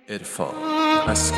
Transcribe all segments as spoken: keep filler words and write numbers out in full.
عرفان عسکری.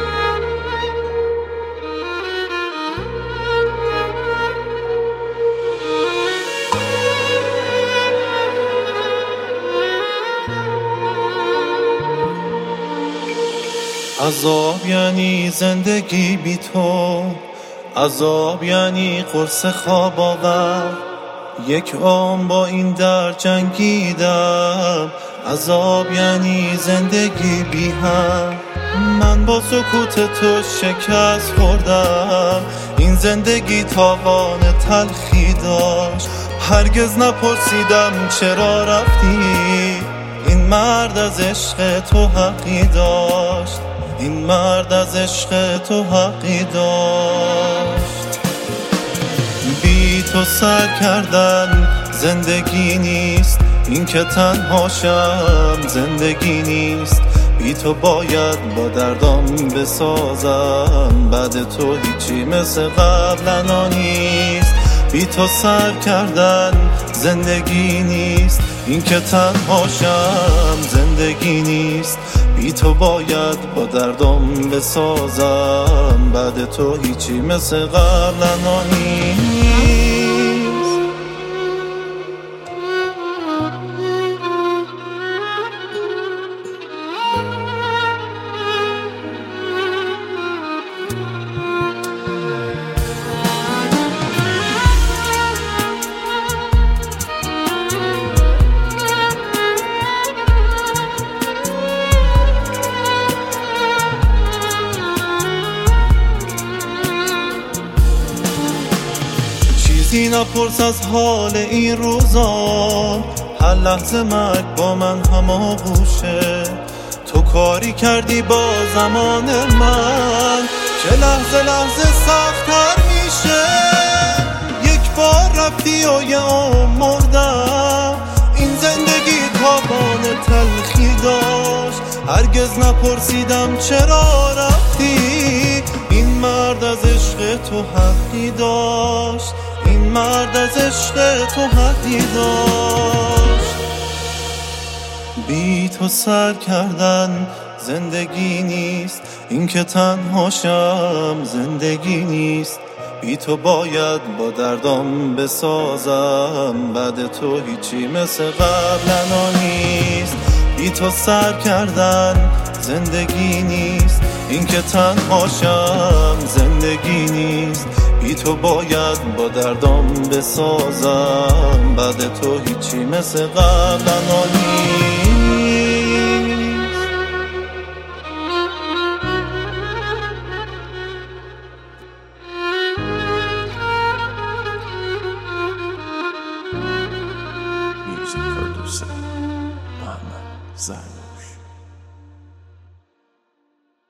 عذاب یعنی زندگی بی تو، عذاب یعنی قرص خواب آور. یک عمر با این در جنگیدم، عذاب یعنی زندگی بی هم. من با سکوت تو شکست خوردم، این زندگی تاوان تلخی داشت. هرگز نپرسیدم چرا رفتی، این مرد از عشق تو حقی داشت، این مرد از عشق تو حقی داشت. بی تو سر کردن زندگی نیست، این که تنهاشم زندگی نیست. بی تو باید با دردام بسازم، بعد تو هیچی مثل قبلنا نیست. بی تو سر کردن زندگی نیست، این که تنهاشم زندگی نیست. بی تو باید با دردم بسازم، بعد تو هیچی مثل قبلنا نیست. چیزی نپرس از حال این روزا، هر لحظه مرگ با من هماغوشه. تو کاری کردی با زمان من که لحظه لحظه سخت‌تر میشه. یک بار رفتی و یه عمر مردم، این زندگی تاوان تلخی داشت. هرگز نپرسیدم چرا رفتی، این مرد از عشق تو حقی داشت، این مرد از عشق تو حقی داشت. بی تو سر کردن زندگی نیست، این که تنهاشم زندگی نیست. بی تو باید با دردام بسازم، بعد تو هیچی مثل قبلنا نیست. بی تو سر کردن زندگی نیست، این که تنهاشم زندگی نیست. بی تو باید با دردام بسازم، بعد تو هیچی مثل قبلنا نیست. Music producer محمد زرد.